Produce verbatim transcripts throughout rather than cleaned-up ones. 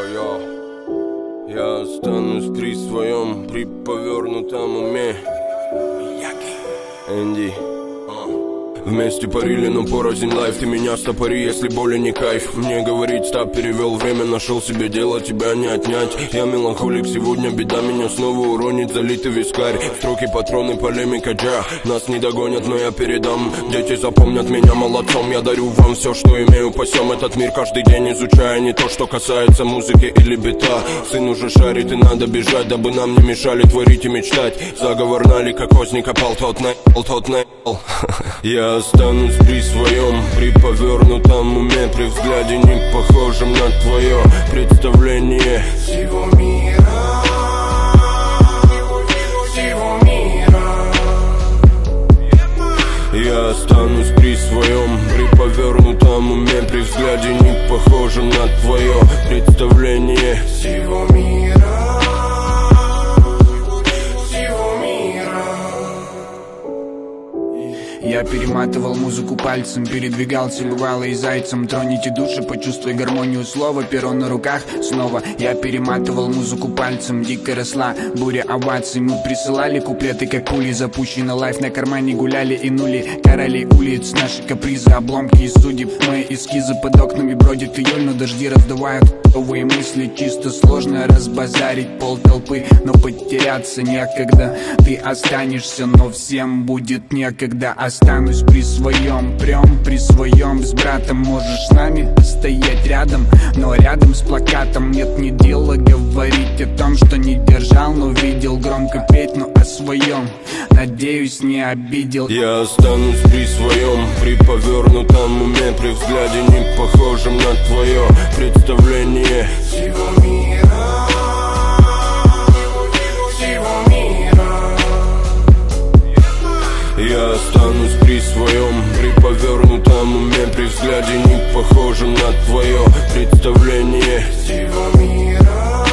Йо-йо, я останусь при своем, при повернутом уме. Энди. Вместе парили, но порознь лайф. Ты меня стопори, если боли не кайф. Мне говорить стоп, перевел время, нашел себе дело, тебя не отнять. Я меланхолик, сегодня беда меня снова уронит, залитый вискарь. Строки, патроны, полемика, джа. Нас не догонят, но я передам. Дети запомнят меня молодцом. Я дарю вам все, что имею, пасем этот мир каждый день, изучая не то, что касается музыки или бита. Сын уже шарит и надо бежать, дабы нам не мешали творить и мечтать. Заговор налик, как озник опал, тот наел, тот наел. Я останусь при своем, при повернутом уме, при взгляде не похожем на твое представление всего мира, всего мира. Я останусь при своем, при повернутом уме, при взгляде не похожем на твое представление всего мира. Я перематывал музыку пальцем, передвигался бывало и зайцем. Троните души, почувствуй гармонию слова, перо на руках снова. Я перематывал музыку пальцем, дико росла буря оваций. Мы присылали куплеты, как пули, запущенный лайф на кармане гуляли и нули. Короли улиц, наши капризы, обломки и судеб. Мои эскизы под окнами бродит июль, но дожди раздувают новые мысли. Чисто сложно разбазарить пол толпы, но потеряться некогда. Ты останешься, но всем будет некогда. Останусь при своем, прям при своем. С братом можешь с нами стоять рядом, но рядом с плакатом нет ни дела говорить о том, что не держал, но видел. Громко петь, но о своем, надеюсь, не обидел. Я останусь при своем, при повернутом уме, при взгляде не похожем на твое представление всего мира, всего мира. Я останусь при своем, при повернутом уме, при взгляде не похожем на твое представление всего мира,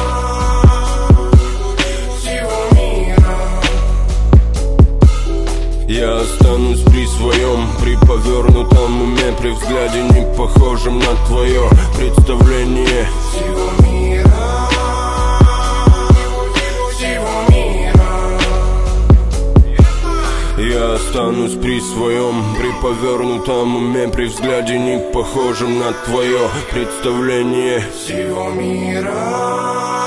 всего мира. Я останусь при своем, при повернутом уме, при взгляде не похожем на твое представление всего мира, всего мира. Я останусь при своем, при повернутом уме, при взгляде не похожем на твое представление всего мира.